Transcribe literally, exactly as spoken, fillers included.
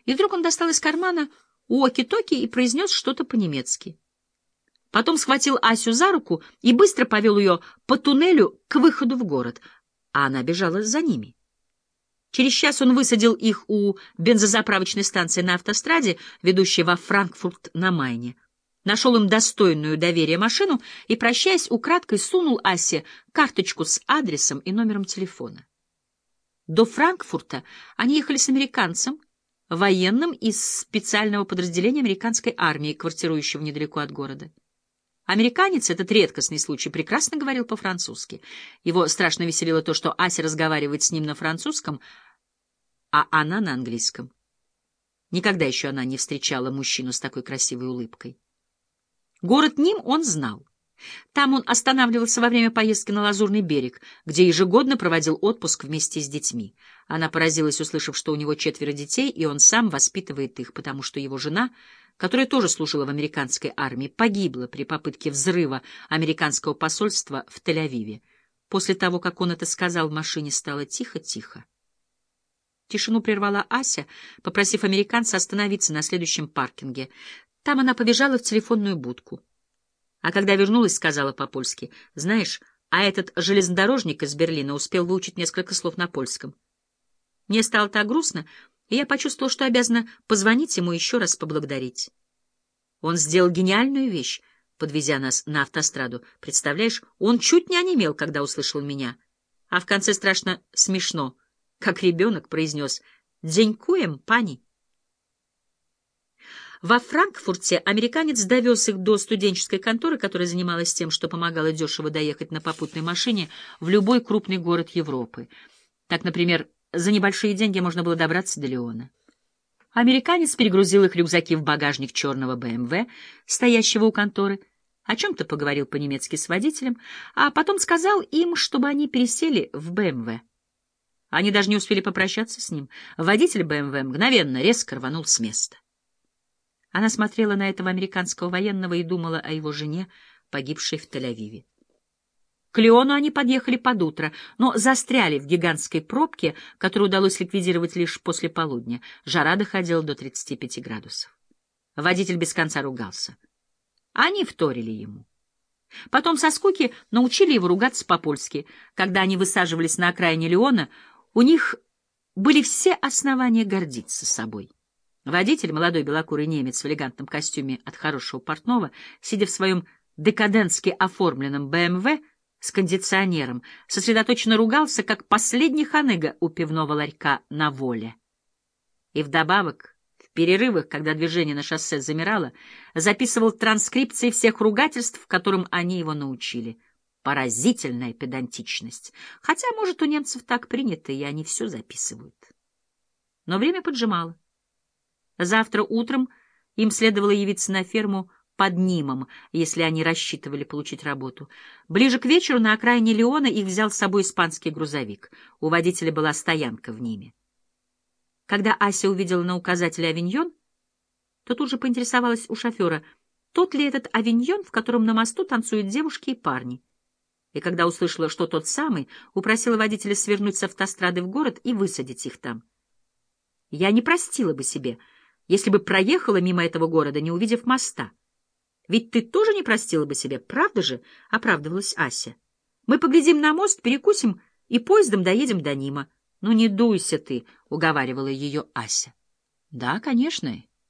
И вдруг он достал из кармана уоки-токи и произнес что-то по-немецки. Потом схватил Асю за руку и быстро повел ее по туннелю к выходу в город, а она бежала за ними. Через час он высадил их у бензозаправочной станции на автостраде, ведущей во Франкфурт на Майне. Нашел им достойную доверия машину и, прощаясь, украдкой сунул Асе карточку с адресом и номером телефона. До Франкфурта они ехали с американцем, военным из специального подразделения американской армии, квартирующего недалеко от города. Американец, этот редкостный случай, прекрасно говорил по-французски. Его страшно веселило то, что Ася разговаривает с ним на французском, а она на английском. Никогда еще она не встречала мужчину с такой красивой улыбкой. Город Ним он знал. Там он останавливался во время поездки на Лазурный берег, где ежегодно проводил отпуск вместе с детьми. Она поразилась, услышав, что у него четверо детей, и он сам воспитывает их, потому что его жена, которая тоже служила в американской армии, погибла при попытке взрыва американского посольства в Тель-Авиве. После того, как он это сказал, в машине стало тихо-тихо. Тишину прервала Ася, попросив американца остановиться на следующем паркинге. Там она побежала в телефонную будку. А когда вернулась, сказала по-польски: «Знаешь, а этот железнодорожник из Берлина успел выучить несколько слов на польском». Мне стало так грустно, и я почувствовала, что обязана позвонить ему и еще раз поблагодарить. Он сделал гениальную вещь, подвезя нас на автостраду. Представляешь, он чуть не онемел, когда услышал меня. А в конце страшно смешно, как ребенок произнес: «Дзенькуем, пани». Во Франкфурте американец довез их до студенческой конторы, которая занималась тем, что помогала дешево доехать на попутной машине в любой крупный город Европы. Так, например, за небольшие деньги можно было добраться до Лиона. Американец перегрузил их рюкзаки в багажник черного бэ эм вэ, стоящего у конторы, о чем-то поговорил по-немецки с водителем, а потом сказал им, чтобы они пересели в бэ эм вэ. Они даже не успели попрощаться с ним. Водитель бэ эм вэ мгновенно резко рванул с места. Она смотрела на этого американского военного и думала о его жене, погибшей в Тель-Авиве. К Лиону они подъехали под утро, но застряли в гигантской пробке, которую удалось ликвидировать лишь после полудня. Жара доходила до тридцати пяти градусов. Водитель без конца ругался. Они вторили ему. Потом со скуки научили его ругаться по-польски. Когда они высаживались на окраине Лиона, у них были все основания гордиться собой. Водитель, молодой белокурый немец в элегантном костюме от хорошего портного, сидя в своем декадентски оформленном бэ эм вэ с кондиционером, сосредоточенно ругался, как последний ханыга у пивного ларька на Воле. И вдобавок, в перерывах, когда движение на шоссе замирало, записывал транскрипции всех ругательств, которым они его научили. Поразительная педантичность. Хотя, может, у немцев так принято, и они все записывают. Но время поджимало. Завтра утром им следовало явиться на ферму под Нимом, если они рассчитывали получить работу. Ближе к вечеру на окраине Лиона их взял с собой испанский грузовик. У водителя была стоянка в Ниме. Когда Ася увидела на указателе «Авиньон», то тут же поинтересовалась у шофера, тот ли этот Авиньон, в котором на мосту танцуют девушки и парни. И когда услышала, что тот самый, упросила водителя свернуть с автострады в город и высадить их там. Я не простила бы себе, если бы проехала мимо этого города, не увидев моста. Ведь ты тоже не простила бы себе, правда же? — оправдывалась Ася. Мы поглядим на мост, перекусим и поездом доедем до Нима. — Ну не дуйся ты, — уговаривала ее Ася. — Да, конечно.